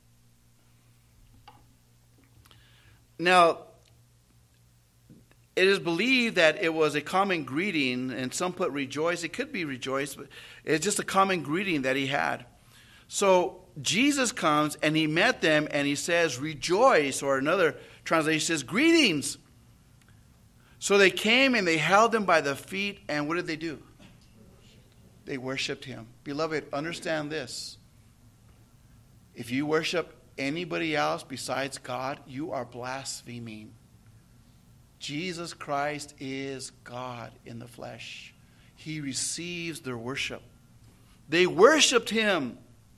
Now, it is believed that it was a common greeting, and some put rejoice. It could be rejoice, but it's just a common greeting that he had. So Jesus comes and he met them and he says, rejoice, or another translation says, greetings. So they came and they held him by the feet, and what did they do? They worshiped him. Beloved, understand this. If you worship anybody else besides God, you are blaspheming. Jesus Christ is God in the flesh. He receives their worship. They worshiped him.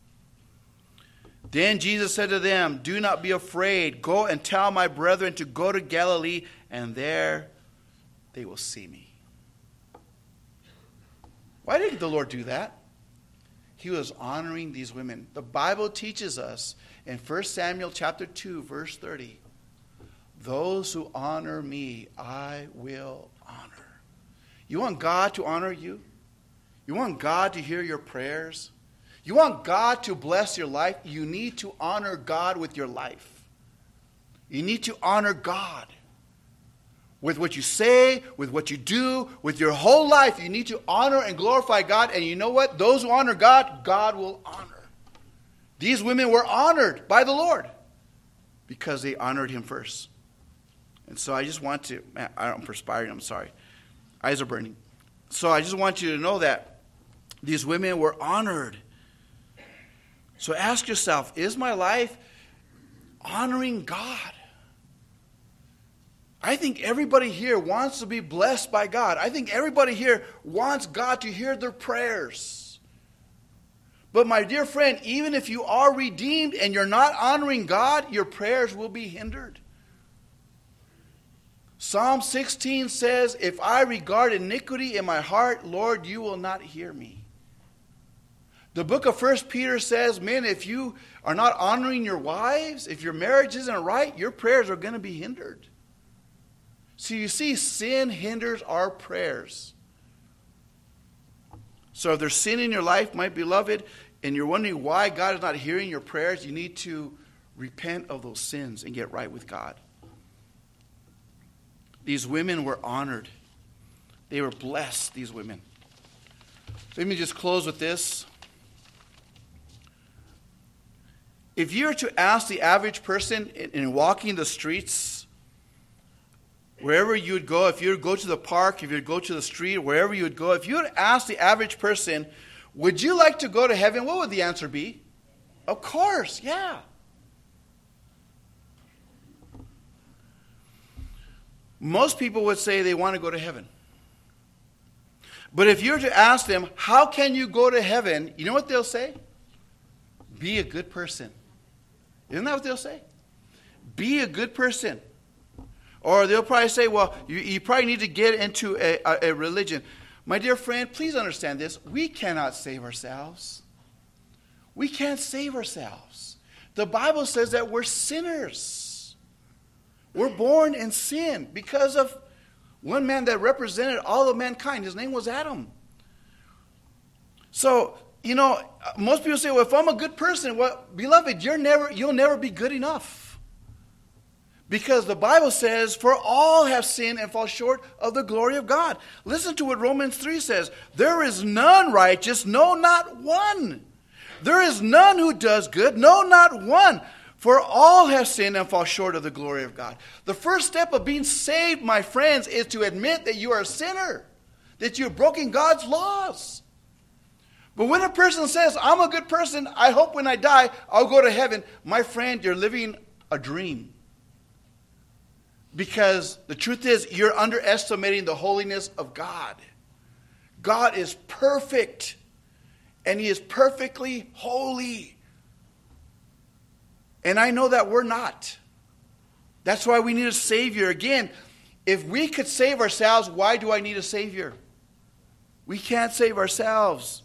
Then Jesus said to them, do not be afraid. Go and tell my brethren to go to Galilee, and there they will see me. Why did the Lord do that? He was honoring these women. The Bible teaches us in 1 Samuel chapter 2, verse 30, those who honor me, I will honor. You want God to honor you? You want God to hear your prayers? You want God to bless your life? You need to honor God with your life. You need to honor God with what you say, with what you do, with your whole life. You need to honor and glorify God. And you know what? Those who honor God, God will honor. These women were honored by the Lord because they honored him first. And so I just want to, I'm perspiring, I'm sorry. Eyes are burning. So I just want you to know that these women were honored. So ask yourself, is my life honoring God? I think everybody here wants to be blessed by God. I think everybody here wants God to hear their prayers. But my dear friend, even if you are redeemed and you're not honoring God, your prayers will be hindered. Psalm 16 says, if I regard iniquity in my heart, Lord, you will not hear me. The book of 1 Peter says, men, if you are not honoring your wives, if your marriage isn't right, your prayers are going to be hindered. So you see, sin hinders our prayers. So if there's sin in your life, my beloved, and you're wondering why God is not hearing your prayers, you need to repent of those sins and get right with God. These women were honored. They were blessed, these women. Let me just close with this. If you were to ask the average person in walking the streets, wherever you would go, if you would go to the park, if you would go to the street, wherever you would go, if you would ask the average person, would you like to go to heaven? What would the answer be? Of course, yeah. Most people would say they want to go to heaven. But if you were to ask them, how can you go to heaven? You know what they'll say? Be a good person. Isn't that what they'll say? Be a good person. Or they'll probably say, well, you probably need to get into a religion. My dear friend, please understand this. We cannot save ourselves. We can't save ourselves. The Bible says that we're sinners. We're born in sin because of one man that represented all of mankind. His name was Adam. So, most people say, well, if I'm a good person, well, beloved, you'll never be good enough. Because the Bible says, for all have sinned and fall short of the glory of God. Listen to what Romans 3 says. There is none righteous, no, not one. There is none who does good, no, not one. For all have sinned and fall short of the glory of God. The first step of being saved, my friends, is to admit that you are a sinner, that you've broken God's laws. But when a person says, I'm a good person, I hope when I die, I'll go to heaven, my friend, you're living a dream. Because the truth is, you're underestimating the holiness of God. God is perfect, and He is perfectly holy. And I know that we're not. That's why we need a Savior. Again, if we could save ourselves, why do I need a Savior? We can't save ourselves.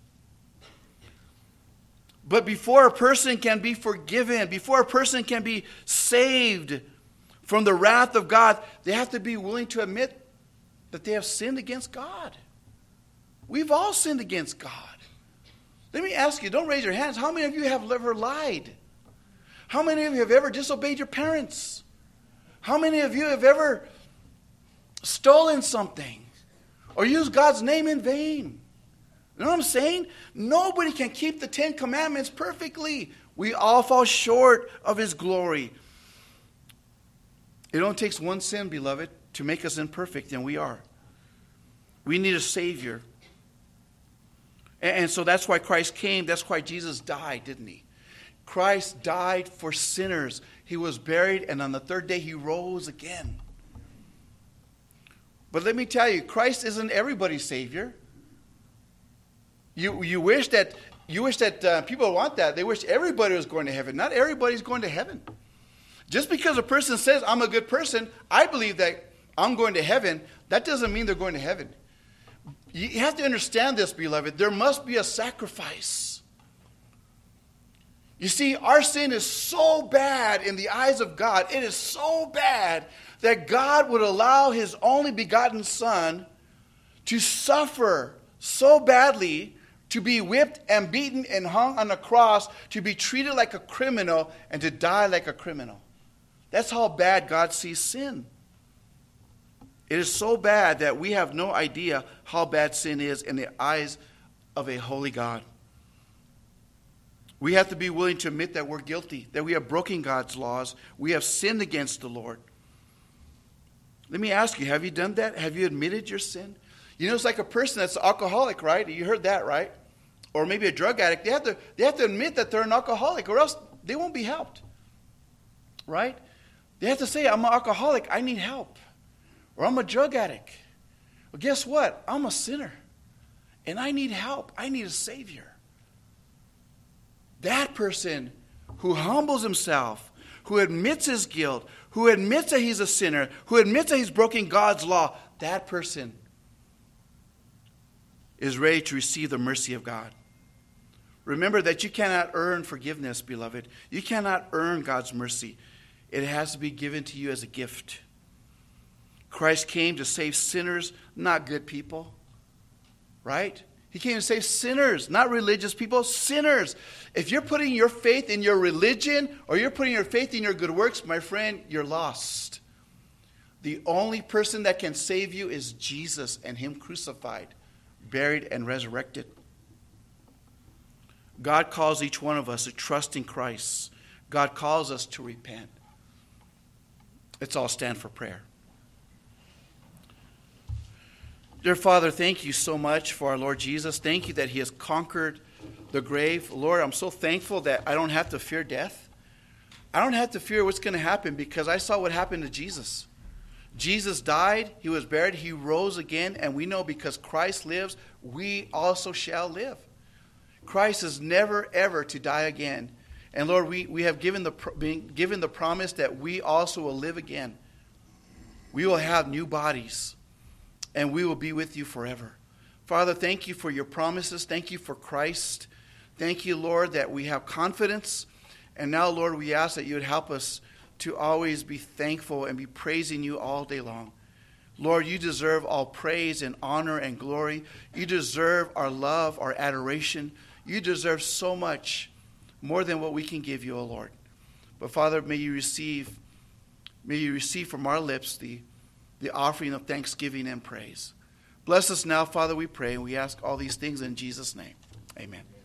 But before a person can be forgiven, before a person can be saved from the wrath of God, they have to be willing to admit that they have sinned against God. We've all sinned against God. Let me ask you, don't raise your hands. How many of you have ever lied? How many of you have ever disobeyed your parents? How many of you have ever stolen something or used God's name in vain? You know what I'm saying? Nobody can keep the 10 Commandments perfectly. We all fall short of His glory. It only takes one sin, beloved, to make us imperfect, and we are. We need a Savior. And so that's why Christ came. That's why Jesus died, didn't He? Christ died for sinners. He was buried, and on the third day He rose again. But let me tell you, Christ isn't everybody's Savior. You wish that people want that. They wish everybody was going to heaven. Not everybody's going to heaven. Just because a person says, I'm a good person, I believe that I'm going to heaven, that doesn't mean they're going to heaven. You have to understand this, beloved. There must be a sacrifice. You see, our sin is so bad in the eyes of God. It is so bad that God would allow His only begotten Son to suffer so badly, to be whipped and beaten and hung on a cross, to be treated like a criminal and to die like a criminal. That's how bad God sees sin. It is so bad that we have no idea how bad sin is in the eyes of a holy God. We have to be willing to admit that we're guilty, that we have broken God's laws, we have sinned against the Lord. Let me ask you, have you done that? Have you admitted your sin? It's like a person that's an alcoholic, right? You heard that, right? Or maybe a drug addict. They have to admit that they're an alcoholic, or else they won't be helped, right? They have to say, I'm an alcoholic, I need help. Or I'm a drug addict. Well, guess what? I'm a sinner, and I need help. I need a Savior. That person who humbles himself, who admits his guilt, who admits that he's a sinner, who admits that he's broken God's law, that person is ready to receive the mercy of God. Remember that you cannot earn forgiveness, beloved. You cannot earn God's mercy. It has to be given to you as a gift. Christ came to save sinners, not good people. Right? He came to save sinners, not religious people, sinners. If you're putting your faith in your religion or you're putting your faith in your good works, my friend, you're lost. The only person that can save you is Jesus and Him crucified, buried, and resurrected. God calls each one of us to trust in Christ. God calls us to repent. Let's all stand for prayer. Dear Father, thank you so much for our Lord Jesus. Thank you that He has conquered the grave. Lord, I'm so thankful that I don't have to fear death. I don't have to fear what's going to happen because I saw what happened to Jesus. Jesus died, He was buried, He rose again, and we know because Christ lives, we also shall live. Christ is never, ever to die again. And Lord, we have been given the promise that we also will live again. We will have new bodies. And we will be with you forever. Father, thank you for your promises. Thank you for Christ. Thank you, Lord, that we have confidence. And now, Lord, we ask that you would help us to always be thankful and be praising you all day long. Lord, you deserve all praise and honor and glory. You deserve our love, our adoration. You deserve so much more than what we can give you, O Lord. But Father, may you receive from our lips the offering of thanksgiving and praise. Bless us now, Father, we pray, and we ask all these things in Jesus' name. Amen.